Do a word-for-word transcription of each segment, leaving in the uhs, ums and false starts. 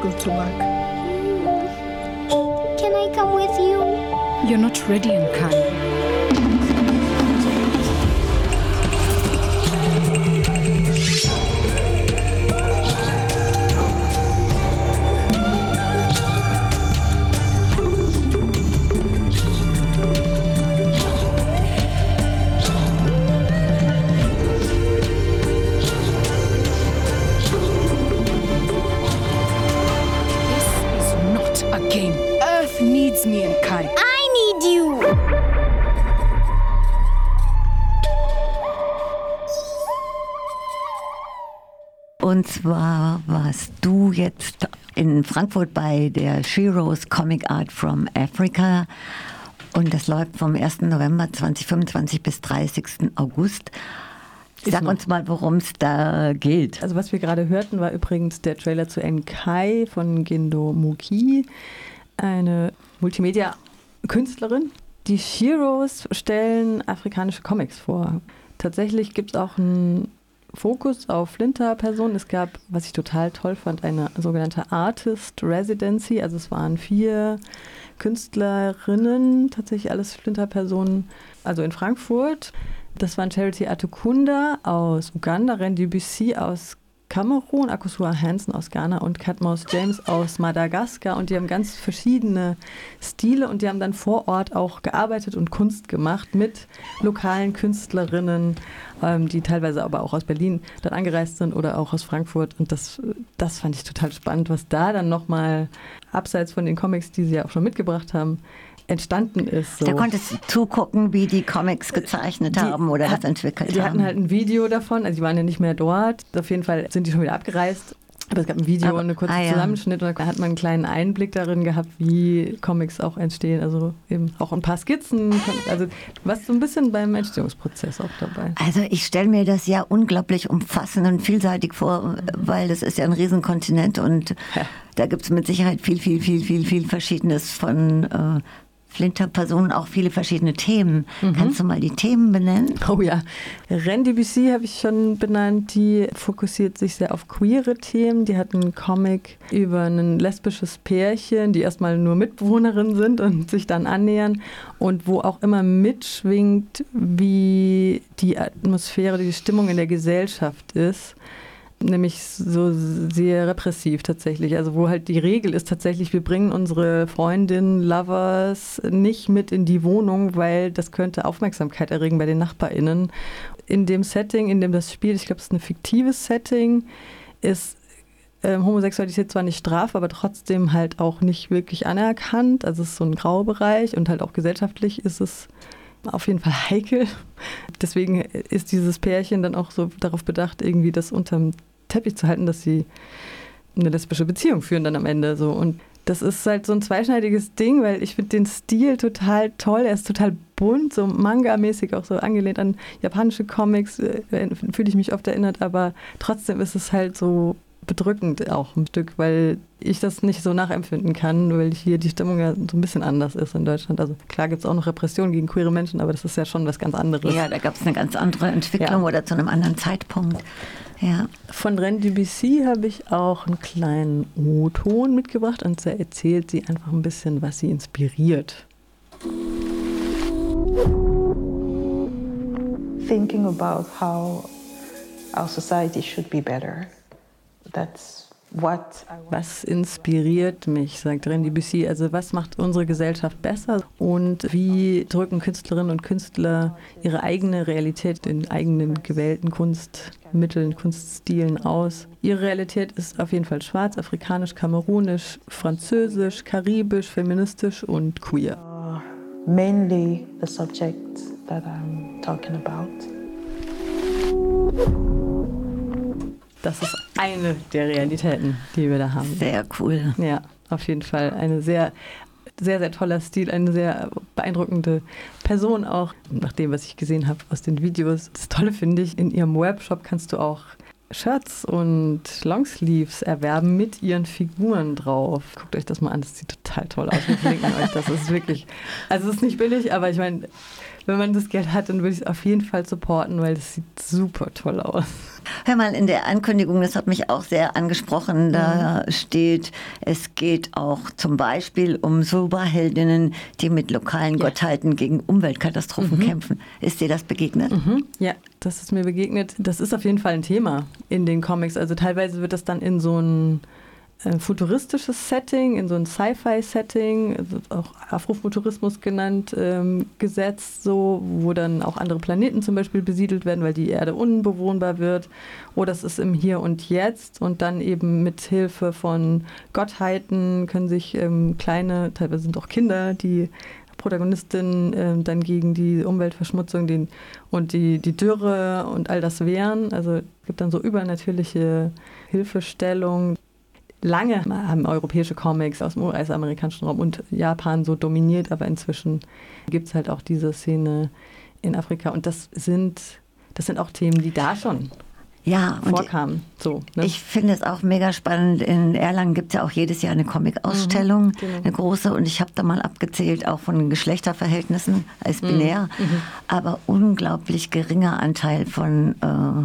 go to work. Can I come with you? You're not ready, Nkai. Needs me, Nkai. I need you. Und zwar warst du jetzt in Frankfurt bei der Sheroes Comic Art from Africa und das läuft vom ersten November zweitausendfünfundzwanzig bis dreißigsten August. Sag uns mal, worum es da geht. Also was wir gerade hörten, war übrigens der Trailer zu Nkai von Gindo Muki, eine Multimedia-Künstlerin. Die Sheroes stellen afrikanische Comics vor. Tatsächlich gibt es auch einen Fokus auf Flinter-Personen. Es gab, was ich total toll fand, eine sogenannte Artist Residency. Also es waren vier Künstlerinnen, tatsächlich alles Flinter-Personen, also in Frankfurt. Das waren Charity Atukunda aus Uganda, Ren Debussy aus Kamerun, Akosua Hansen aus Ghana und Katmos James aus Madagaskar. Und die haben ganz verschiedene Stile und die haben dann vor Ort auch gearbeitet und Kunst gemacht mit lokalen Künstlerinnen, ähm, die teilweise aber auch aus Berlin dann angereist sind oder auch aus Frankfurt. Und das, das fand ich total spannend, was da dann nochmal abseits von den Comics, die sie ja auch schon mitgebracht haben, entstanden ist. So. Da konntest du zugucken, wie die Comics gezeichnet die haben oder hat, das entwickelt die haben. Die hatten halt ein Video davon, also die waren ja nicht mehr dort. Auf jeden Fall sind die schon wieder abgereist. Aber es gab ein Video Aber, und einen kurzen ah, ja. Zusammenschnitt und da hat man einen kleinen Einblick darin gehabt, wie Comics auch entstehen. Also eben auch ein paar Skizzen. Also du warst so ein bisschen beim Entstehungsprozess auch dabei. Also ich stelle mir das ja unglaublich umfassend und vielseitig vor, weil das ist ja ein Riesenkontinent und Ja. da gibt es mit Sicherheit viel, viel, viel, viel, viel Verschiedenes von äh, Flinter-Personen, auch viele verschiedene Themen. Mhm. Kannst du mal die Themen benennen? Oh ja, Ren Debussy habe ich schon benannt, die fokussiert sich sehr auf queere Themen. Die hat einen Comic über ein lesbisches Pärchen, die erstmal nur Mitbewohnerinnen sind und sich dann annähern und wo auch immer mitschwingt, wie die Atmosphäre, die Stimmung in der Gesellschaft ist. Nämlich so sehr repressiv tatsächlich. Also wo halt die Regel ist tatsächlich, wir bringen unsere Freundinnen, Lovers nicht mit in die Wohnung, weil das könnte Aufmerksamkeit erregen bei den NachbarInnen. In dem Setting, in dem das spielt, ich glaube, es ist ein fiktives Setting, ist ähm, Homosexualität zwar nicht straf, aber trotzdem halt auch nicht wirklich anerkannt. Also es ist so ein Graubereich und halt auch gesellschaftlich ist es auf jeden Fall heikel. Deswegen ist dieses Pärchen dann auch so darauf bedacht, irgendwie das unterm Teppich zu halten, dass sie eine lesbische Beziehung führen dann am Ende so. Und das ist halt so ein zweischneidiges Ding, weil ich finde den Stil total toll. Er ist total bunt, so Manga-mäßig, auch so angelehnt an japanische Comics, äh, fühle ich mich oft erinnert, aber trotzdem ist es halt so bedrückend auch ein Stück, weil ich das nicht so nachempfinden kann, weil hier die Stimmung ja so ein bisschen anders ist in Deutschland. Also klar gibt es auch noch Repression gegen queere Menschen, aber das ist ja schon was ganz anderes. Ja, da gab es eine ganz andere Entwicklung ja. oder zu einem anderen Zeitpunkt. Ja. Von Ren Debussy habe ich auch einen kleinen O-Ton mitgebracht und da erzählt sie einfach ein bisschen, was sie inspiriert. Thinking about how our society should be better. That's what I want. Was inspiriert mich, sagt Ren Debussy. Also was macht unsere Gesellschaft besser und wie drücken Künstlerinnen und Künstler ihre eigene Realität in eigenen gewählten Kunstmitteln, Kunststilen aus. Ihre Realität ist auf jeden Fall schwarz, afrikanisch, kamerunisch, französisch, karibisch, feministisch und queer. Uh, mainly the subject that I'm talking about. Das ist eine der Realitäten, die wir da haben. Sehr cool. Ja, auf jeden Fall. Eine sehr, sehr, sehr toller Stil, eine sehr beeindruckende Person auch. Nach dem, was ich gesehen habe aus den Videos. Das Tolle finde ich, in ihrem Webshop kannst du auch Shirts und Longsleeves erwerben mit ihren Figuren drauf. Guckt euch das mal an, das sieht total toll aus. Wir verlinken euch, das ist wirklich, also es ist nicht billig, aber ich meine, wenn man das Geld hat, dann würde ich es auf jeden Fall supporten, weil das sieht super toll aus. Hör mal, in der Ankündigung, das hat mich auch sehr angesprochen, da mhm. steht, es geht auch zum Beispiel um Superheldinnen, die mit lokalen ja. Gottheiten gegen Umweltkatastrophen mhm. kämpfen. Ist dir das begegnet? Mhm. Ja, das ist mir begegnet. Das ist auf jeden Fall ein Thema in den Comics. Also teilweise wird das dann in so ein ein futuristisches Setting, in so ein Sci-Fi-Setting, also auch Afrofuturismus genannt, ähm, gesetzt, so, wo dann auch andere Planeten zum Beispiel besiedelt werden, weil die Erde unbewohnbar wird. Oder es ist im Hier und Jetzt und dann eben mit Hilfe von Gottheiten können sich ähm, kleine, teilweise sind auch Kinder, die Protagonistinnen äh, dann gegen die Umweltverschmutzung den, und die, die Dürre und all das wehren. Also es gibt dann so übernatürliche Hilfestellung. Lange haben europäische Comics aus dem US-amerikanischen Raum und Japan so dominiert, aber inzwischen gibt es halt auch diese Szene in Afrika. Und das sind, das sind auch Themen, die da schon ja, vorkamen. So, ne? Ich finde es auch mega spannend. In Erlangen gibt es ja auch jedes Jahr eine Comic-Ausstellung, mhm, genau. eine große. Und ich habe da mal abgezählt, auch von den Geschlechterverhältnissen als binär, mhm. Mhm. aber unglaublich geringer Anteil von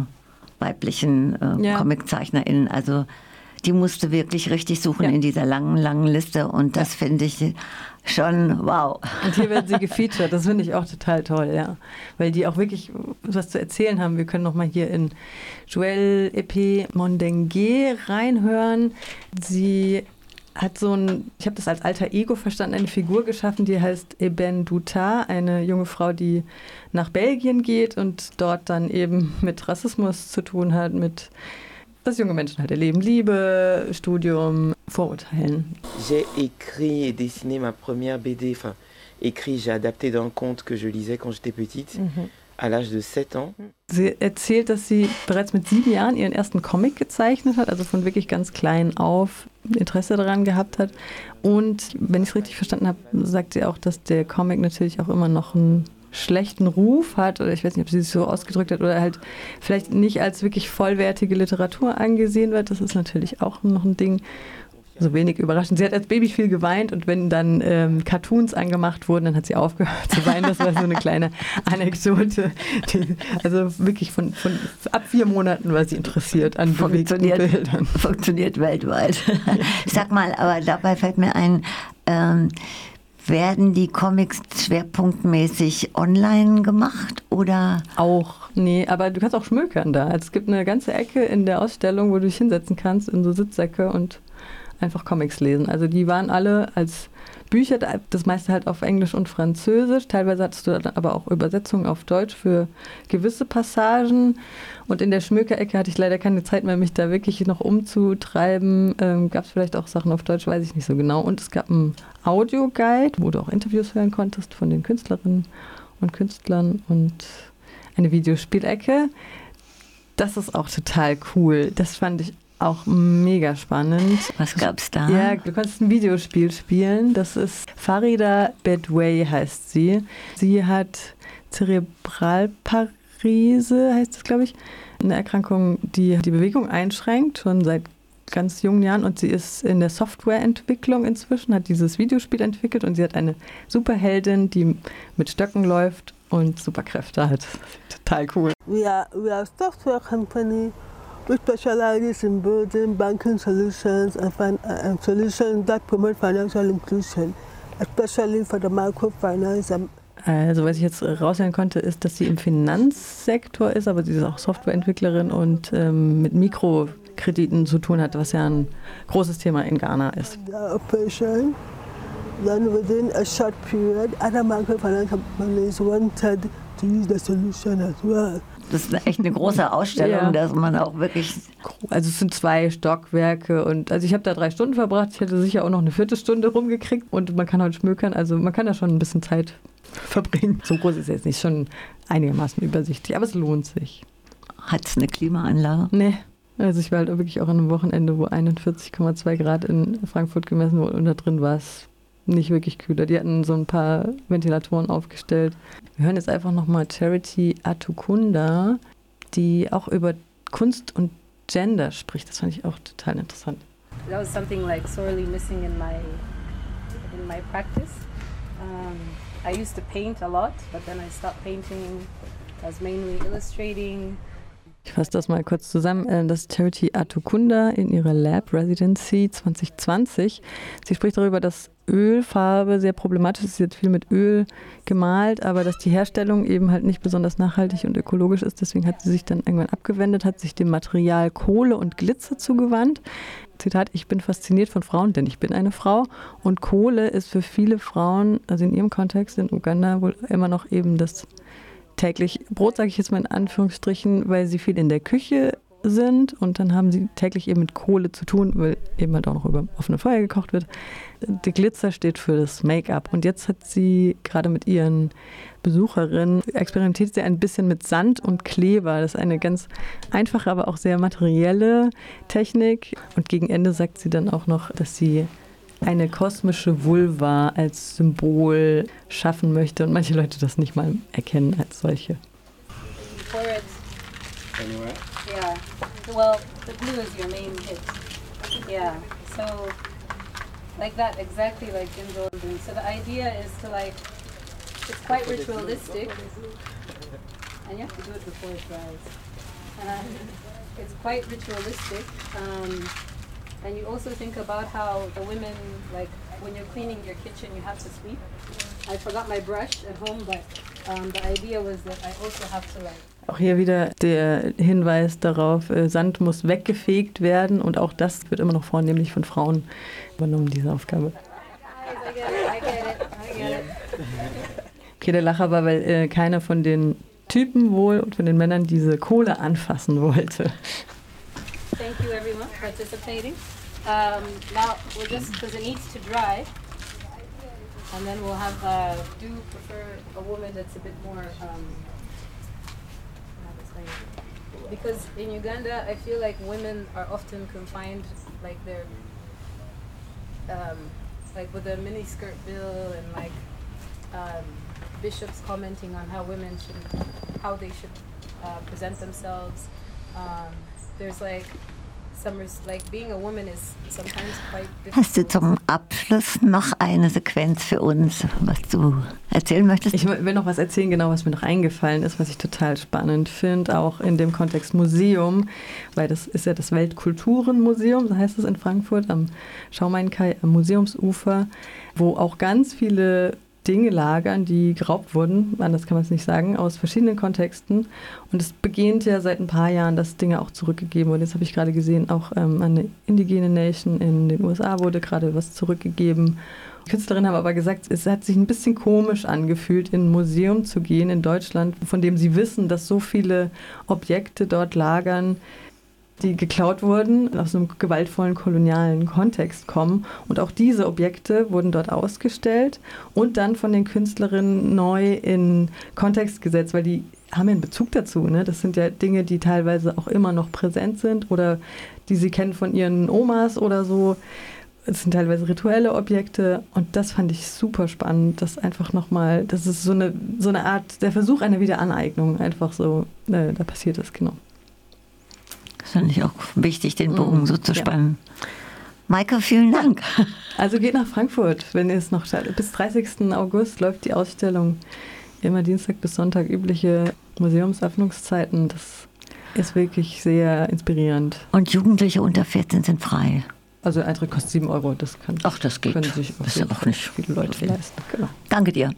äh, weiblichen äh, ja. ComiczeichnerInnen. Also die musste wirklich richtig suchen ja. in dieser langen, langen Liste und das ja. finde ich schon wow. Und hier werden sie gefeatured, das finde ich auch total toll, ja. Weil die auch wirklich was zu erzählen haben. Wir können nochmal hier in Joelle Epée Mondengue reinhören. Sie hat so ein, ich habe das als alter Ego verstanden, eine Figur geschaffen, die heißt Eben Douta, eine junge Frau, die nach Belgien geht und dort dann eben mit Rassismus zu tun hat, mit dass junge Menschen halt erleben, Liebe, Studium, Vorurteilen. J'ai écrit et dessiné ma première B D, enfin écrit, j'ai adapté dans le conte que je lisais quand j'étais petite, mhm. à l'âge de sept ans. Sie erzählt, dass sie bereits mit sieben Jahren ihren ersten Comic gezeichnet hat, also von wirklich ganz klein auf Interesse daran gehabt hat. Und wenn ich es richtig verstanden habe, sagt sie auch, dass der Comic natürlich auch immer noch ein schlechten Ruf hat, oder ich weiß nicht, ob sie sich so ausgedrückt hat, oder halt vielleicht nicht als wirklich vollwertige Literatur angesehen wird. Das ist natürlich auch noch ein Ding, so wenig überraschend. Sie hat als Baby viel geweint und wenn dann ähm, Cartoons angemacht wurden, dann hat sie aufgehört zu weinen. Das war so eine kleine Anekdote. Die, also wirklich von, von ab vier Monaten war sie interessiert an bewegten Bildern. Funktioniert weltweit. Sag mal, aber dabei fällt mir ein, ähm, werden die Comics schwerpunktmäßig online gemacht oder? Auch, nee, aber du kannst auch schmökern da. Also es gibt eine ganze Ecke in der Ausstellung, wo du dich hinsetzen kannst in so Sitzsäcke und einfach Comics lesen. Also die waren alle als Bücher, das meiste halt auf Englisch und Französisch. Teilweise hattest du dann aber auch Übersetzungen auf Deutsch für gewisse Passagen. Und in der Schmökerecke hatte ich leider keine Zeit mehr, mich da wirklich noch umzutreiben. Ähm, gab es vielleicht auch Sachen auf Deutsch, weiß ich nicht so genau. Und es gab einen Audioguide, wo du auch Interviews hören konntest von den Künstlerinnen und Künstlern und eine Videospielecke. Das ist auch total cool. Das fand ich auch mega spannend. Was gab's da? Ja, du kannst ein Videospiel spielen. Das ist Farida Bedway heißt sie. Sie hat Zerebralparese, heißt es, glaube ich. Eine Erkrankung, die die Bewegung einschränkt, schon seit ganz jungen Jahren. Und sie ist in der Softwareentwicklung inzwischen, hat dieses Videospiel entwickelt und sie hat eine Superheldin, die mit Stöcken läuft und Superkräfte hat. Total cool. We are, we are a software company. We specialize in building banking solutions and, fin- and solutions that promote financial inclusion, especially for the microfinance. Also was ich jetzt raushören konnte, ist, dass sie im Finanzsektor ist, aber sie ist auch Softwareentwicklerin und ähm, mit Mikrokrediten zu tun hat, was ja ein großes Thema in Ghana ist. Operation, then within a short period, other microfinance companies wanted to use the solution as well. Das ist echt eine große Ausstellung, ja. Dass man auch wirklich... Also es sind zwei Stockwerke und also ich habe da drei Stunden verbracht. Ich hätte sicher auch noch eine Viertelstunde rumgekriegt und man kann halt schmökern. Also man kann da schon ein bisschen Zeit verbringen. So groß ist es jetzt nicht, schon einigermaßen übersichtlich, aber es lohnt sich. Hat es eine Klimaanlage? Nee. Also ich war halt wirklich auch an einem Wochenende, wo einundvierzig Komma zwei Grad in Frankfurt gemessen wurde und da drin war es nicht wirklich kühler. Die hatten so ein paar Ventilatoren aufgestellt. Wir hören jetzt einfach nochmal Charity Atukunda, die auch über Kunst und Gender spricht. Das fand ich auch total interessant. That was something like sorely missing in my in my practice. Um, I used to paint a lot, but then I stopped painting. I was mainly illustrating. Ich fasse das mal kurz zusammen. Das ist Charity Atukunda in ihrer Lab Residency zwanzig zwanzig. Sie spricht darüber, dass Ölfarbe sehr problematisch ist. Sie hat viel mit Öl gemalt, aber dass die Herstellung eben halt nicht besonders nachhaltig und ökologisch ist. Deswegen hat sie sich dann irgendwann abgewendet, hat sich dem Material Kohle und Glitzer zugewandt. Zitat, ich bin fasziniert von Frauen, denn ich bin eine Frau. Und Kohle ist für viele Frauen, also in ihrem Kontext in Uganda, wohl immer noch eben das täglich Brot, sage ich jetzt mal in Anführungsstrichen, weil sie viel in der Küche sind und dann haben sie täglich eben mit Kohle zu tun, weil eben halt auch noch über offene Feuer gekocht wird. Der Glitzer steht für das Make-up und jetzt hat sie gerade mit ihren Besucherinnen experimentiert sie ein bisschen mit Sand und Kleber. Das ist eine ganz einfache, aber auch sehr materielle Technik und gegen Ende sagt sie dann auch noch, dass sie eine kosmische Vulva als Symbol schaffen möchte und manche Leute das nicht mal erkennen als solche. For it. Anywhere? Yeah. Well, the blue is your main hit. Yeah. So, like that, exactly like Jim's old blue. So the idea is to like, it's quite ritualistic, and you have to do it before it dries. Uh, it's quite ritualistic. Um, And you also think about how the women, like when you're cleaning your kitchen, you have to sweep. I forgot my brush at home, but um, the idea was that I also have to like. Auch hier wieder der Hinweis darauf, Sand muss weggefegt werden und auch das wird immer noch vornehmlich von Frauen übernommen, diese Aufgabe. I get it, I get it, I get it. Okay, der Lacher war, weil äh, keiner von den Typen wohl und von den Männern diese Kohle anfassen wollte. Thank you everyone for participating. Um, now we'll just, because it needs to dry, and then we'll have, uh, do prefer a woman that's a bit more, um, how to explain it? Because in Uganda I feel like women are often confined, like they're, um, like with the miniskirt bill and like um, bishops commenting on how women should, how they should uh, present themselves. Um, There's like some res- like being a woman is sometimes quite difficult. Hast du zum Abschluss noch eine Sequenz für uns, was du erzählen möchtest? Ich will noch was erzählen, genau, was mir noch eingefallen ist, was ich total spannend finde, auch in dem Kontext Museum, weil das ist ja das Weltkulturenmuseum, so heißt es in Frankfurt, am Schaumainkai, am Museumsufer, wo auch ganz viele Dinge lagern, die geraubt wurden, anders kann man es nicht sagen, aus verschiedenen Kontexten. Und es beginnt ja seit ein paar Jahren, dass Dinge auch zurückgegeben wurden. Jetzt habe ich gerade gesehen, auch ähm, an eine indigene Nation in den U S A wurde gerade was zurückgegeben. Die Künstlerinnen haben aber gesagt, es hat sich ein bisschen komisch angefühlt, in ein Museum zu gehen in Deutschland, von dem sie wissen, dass so viele Objekte dort lagern, die geklaut wurden, aus einem gewaltvollen kolonialen Kontext kommen. Und auch diese Objekte wurden dort ausgestellt und dann von den Künstlerinnen neu in Kontext gesetzt, weil die haben ja einen Bezug dazu. Ne? Das sind ja Dinge, die teilweise auch immer noch präsent sind oder die sie kennen von ihren Omas oder so. Es sind teilweise rituelle Objekte und das fand ich super spannend, das einfach nochmal, das ist so eine, so eine Art, der Versuch einer Wiederaneignung, einfach so, äh, da passiert das, genau. Das fand ich auch wichtig, den Bogen so zu spannen. Ja. Maike, vielen Dank. Also geht nach Frankfurt, wenn ihr es noch startet. Bis dreißigsten August läuft die Ausstellung. Immer Dienstag bis Sonntag übliche Museumsöffnungszeiten. Das ist wirklich sehr inspirierend. Und Jugendliche unter vierzehn sind frei. Also Eintritt kostet sieben Euro. Das kann, Ach, das geht. Können sich das ist ja auch nicht viele Leute leisten. Genau. Danke dir.